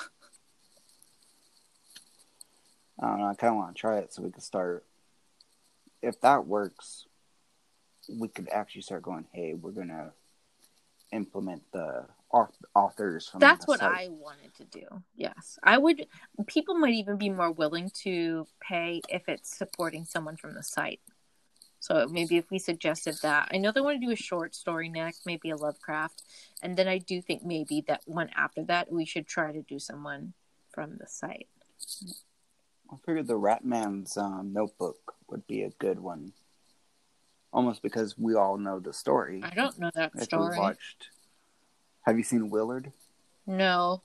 I don't know, I kind of want to try it so we can start, if that works, we could actually start going, hey, we're gonna implement the authors from That's the what site. I wanted to do. Yes, I would. People might even be more willing to pay if it's supporting someone from the site. So maybe if we suggested that, I know they want to do a short story next, maybe a Lovecraft, and then I do think maybe that one after that we should try to do someone from the site. I figured the Ratman's um, Notebook would be a good one. Almost because we all know the story. I don't know that if story. We watched. Have you seen Willard? No.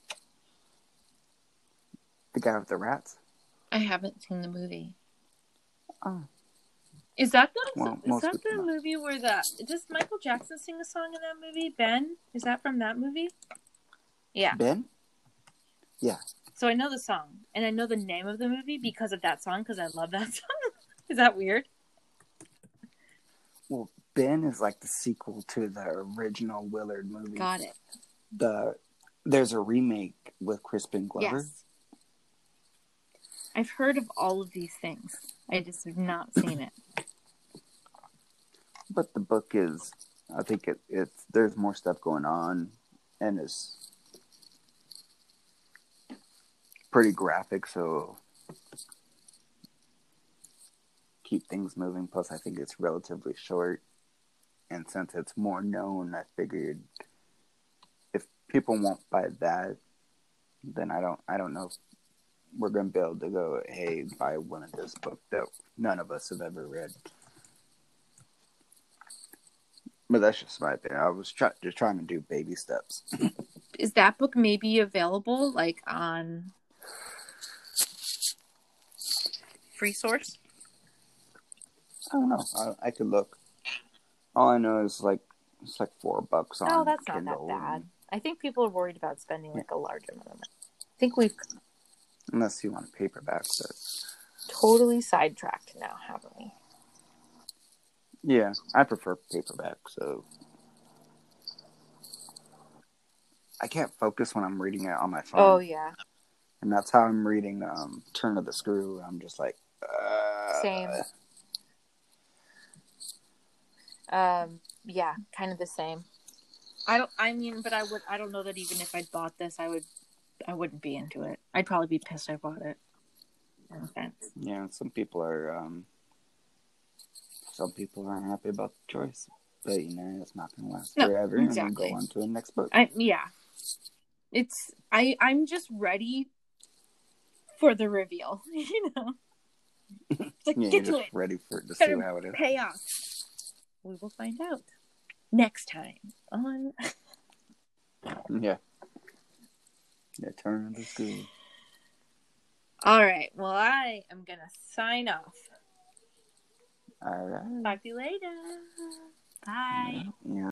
The guy with the rats? I haven't seen the movie. Oh. Is that the well, is that the movie where the does Michael Jackson sing a song in that movie? Ben? Is that from that movie? Yeah. Ben? Yeah. So I know the song and I know the name of the movie because of that song because I love that song. Is that weird? Well, Ben is like the sequel to the original Willard movie. Got it. The there's a remake with Crispin Glover. Yes. I've heard of all of these things. I just have not seen it. But the book is, I think it it's there's more stuff going on, and it's pretty graphic. So keep things moving. Plus, I think it's relatively short, and since it's more known, I figured if people won't buy that, then I don't I don't know if we're gonna be able to go, hey, buy one of this book that none of us have ever read. But that's just my opinion. I was try- just trying to do baby steps. Is that book maybe available, like, on free source? I don't know. I, I could look. All I know is like it's like four bucks on Oh, that's Kindle. not that bad. And, I think people are worried about spending like yeah. a large amount of money. I think we've Unless you want a paperback, but totally sidetracked now, haven't we? yeah, I prefer paperback. So I can't focus when I'm reading it on my phone. Oh yeah, and that's how I'm reading um, Turn of the Screw. I'm just like, uh... same. Um, yeah, kind of the same. I don't. I mean, but I would. I don't know that even if I bought this, I would. I wouldn't be into it. I'd probably be pissed I bought it. No offense. Yeah, some people are. Um, some people aren't happy about the choice, but you know it's not going to last No, forever. exactly. And we go on to the next book. I yeah. It's. I. I'm just ready for the reveal. You know. It's like, yeah, get you're to just it. ready for it to Better see how it is. pay off. We will find out next time on. Yeah. Yeah, Turn of the Screw. All right. Well, I am gonna sign off. All right. Talk to you later. Bye. Yeah. yeah.